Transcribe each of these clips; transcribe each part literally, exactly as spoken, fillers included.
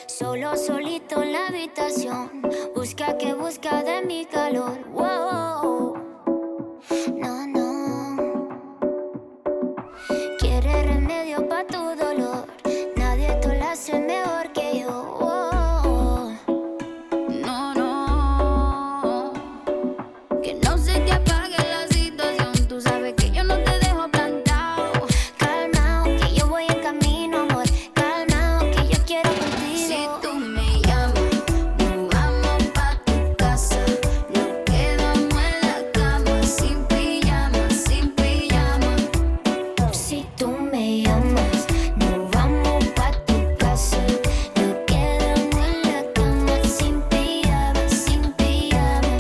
Solo, solito en la habitación. Busca que busca de mi calor. Wow. No, no. Quiere remedio pa' tu dolor. Nadie te lo hace mejor que yo. Wow. No, no. Que no se te apague la situación. Tú sabes que yo no te dejo plantado. Calmao, que yo voy en camino, amor. Calmao, que yo quiero contigo. Si tú me llamas, nos vamos pa' tu casa. Nos quedamos en la cama, sin pijama, sin pijama. Si tú me llamas, nos vamos pa' tu casa. Nos quedamos en la cama, sin pijama, sin pijama.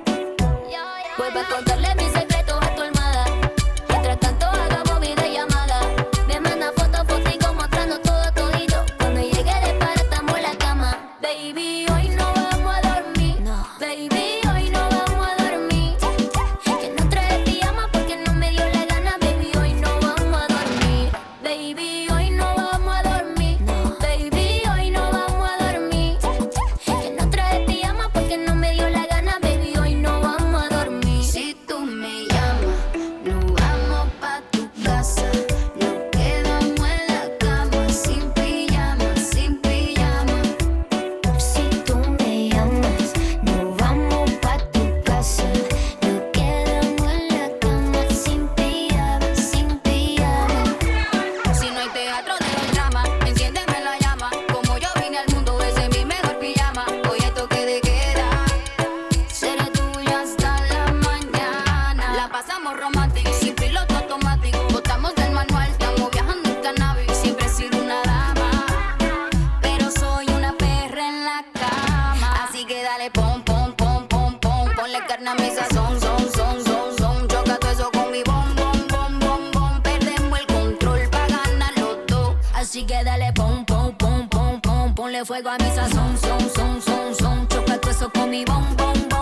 Vuelvo a contarle mis secretos a tu almohada. Mientras tanto hagamos videollamada. Me manda fotos, fotico mostrando todo todito. Cuando llegue de para estamos en la cama. Baby, hoy no vamos a dormir. No. Baby, hoy no vamos a dormir. Que no trae pijama porque no me dio la gana. Baby, hoy no vamos a dormir. Baby, hoy no vamos a dormir. No. Baby, hoy no vamos a dormir. Que no trae pijama porque no me dio la gana. Baby, hoy no vamos a dormir. Si tú me llamas, nos vamos pa' tu casa. Nos quedamos en la cama, sin pijama, sin pijama. Si tú me llamas, nos vamos pa' tu casa. Nos quedamos en la cama, sin pijama, sin pijama. Si no hay teatro, dejo el drama. Enciéndeme la llama. Como yo vine al mundo, ese es mi mejor pijama. Hoy hay toque de queda. Seré tuya hasta la mañana. La pasamos romántico, sin piloto automático. Botamos del manual, estamos viajando en cannabis. Siempre he sido una dama, pero soy una perra en la cama. Así que dale pom, pom, pom, pom, pom. Ponle carne a mi sazón, son, son, son, son. Choca todo eso con mi bom, bom, bom, bom, bom. Perdemos el control pa' ganar los dos. Así que dale pom, pom, pom, pom, pom. Ponle fuego a mi sazón, son, son, son, son. Choca todo eso con mi bom, bom, bom.